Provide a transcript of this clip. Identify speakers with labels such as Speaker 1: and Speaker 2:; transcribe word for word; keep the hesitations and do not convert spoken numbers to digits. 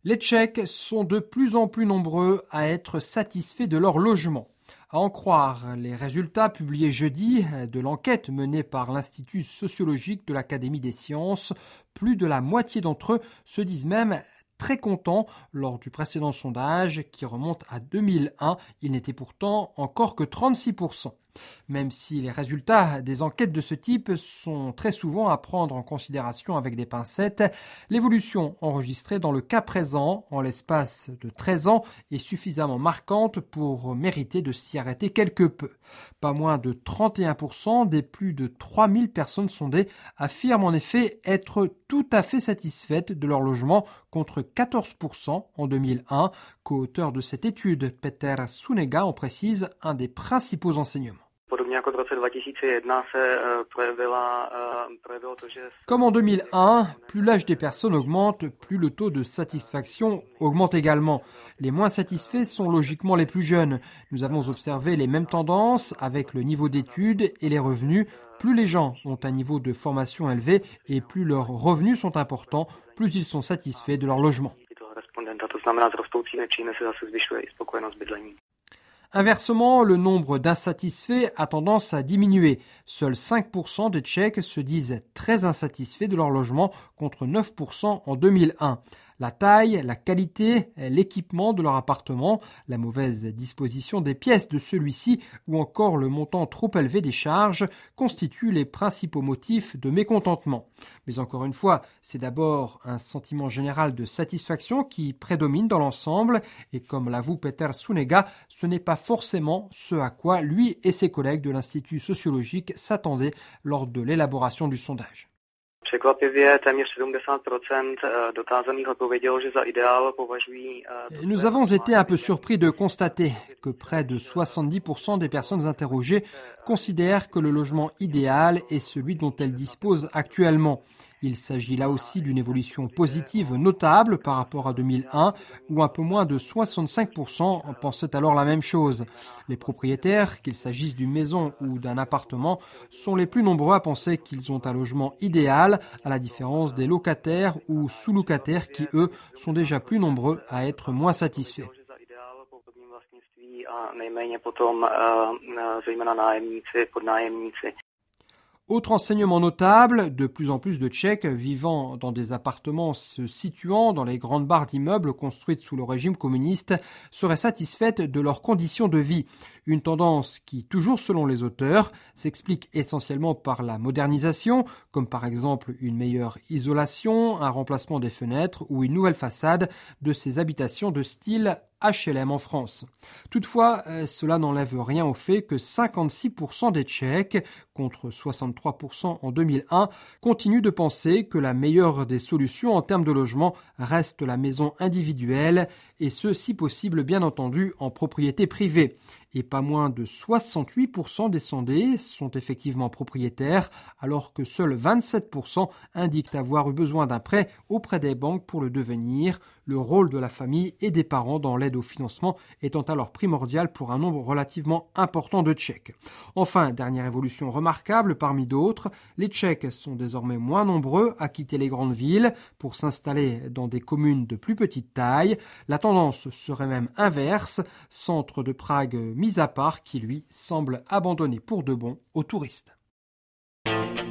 Speaker 1: Les Tchèques sont de plus en plus nombreux à être satisfaits de leur logement. À en croire les résultats publiés jeudi de l'enquête menée par l'Institut sociologique de l'Académie des sciences, plus de la moitié d'entre eux se disent même très contents. Lors du précédent sondage qui remonte à deux mille un, il n'était pourtant encore que trente-six pour cent. Même si les résultats des enquêtes de ce type sont très souvent à prendre en considération avec des pincettes, l'évolution enregistrée dans le cas présent, en l'espace de treize ans, est suffisamment marquante pour mériter de s'y arrêter quelque peu. Pas moins de trente et un pour cent des plus de trois mille personnes sondées affirment en effet être tout à fait satisfaites de leur logement, contre quatorze pour cent en deux mille un. Co-auteur de cette étude, Peter Sunega en précise un des principaux enseignements. Comme en deux mille un, plus l'âge des personnes augmente, plus le taux de satisfaction augmente également. Les moins satisfaits sont logiquement les plus jeunes. Nous avons observé les mêmes tendances avec le niveau d'études et les revenus. Plus les gens ont un niveau de formation élevé et plus leurs revenus sont importants, plus ils sont satisfaits de leur logement. Inversement, le nombre d'insatisfaits a tendance à diminuer. Seuls cinq pour cent des Tchèques se disent très insatisfaits de leur logement contre neuf pour cent en deux mille un. La taille, la qualité, l'équipement de leur appartement, la mauvaise disposition des pièces de celui-ci ou encore le montant trop élevé des charges constituent les principaux motifs de mécontentement. Mais encore une fois, c'est d'abord un sentiment général de satisfaction qui prédomine dans l'ensemble et comme l'avoue Peter Sunega, ce n'est pas forcément ce à quoi lui et ses collègues de l'Institut sociologique s'attendaient lors de l'élaboration du sondage. Nous avons été un peu surpris de constater que près de soixante-dix pour cent des personnes interrogées considèrent que le logement idéal est celui dont elles disposent actuellement. Il s'agit là aussi d'une évolution positive notable par rapport à deux mille un, où un peu moins de soixante-cinq pour cent pensaient alors la même chose. Les propriétaires, qu'il s'agisse d'une maison ou d'un appartement, sont les plus nombreux à penser qu'ils ont un logement idéal, à la différence des locataires ou sous-locataires qui, eux, sont déjà plus nombreux à être moins satisfaits. Autre enseignement notable, de plus en plus de Tchèques vivant dans des appartements se situant dans les grandes barres d'immeubles construites sous le régime communiste seraient satisfaites de leurs conditions de vie. Une tendance qui, toujours selon les auteurs, s'explique essentiellement par la modernisation, comme par exemple une meilleure isolation, un remplacement des fenêtres ou une nouvelle façade de ces habitations de style H L M en France. Toutefois, cela n'enlève rien au fait que cinquante-six pour cent des Tchèques, contre soixante-trois pour cent en deux mille un, continuent de penser que la meilleure des solutions en termes de logement reste la maison individuelle, et ce, si possible, bien entendu, en propriété privée. Et pas moins de soixante-huit pour cent des sondés sont effectivement propriétaires, alors que seuls vingt-sept pour cent indiquent avoir eu besoin d'un prêt auprès des banques pour le devenir. Le rôle de la famille et des parents dans l'aide au financement étant alors primordial pour un nombre relativement important de Tchèques. Enfin, dernière évolution remarquable parmi d'autres, les Tchèques sont désormais moins nombreux à quitter les grandes villes pour s'installer dans des communes de plus petite taille. La tendance serait même inverse, centre de Prague mis à part, qui lui semble abandonné pour de bon aux touristes.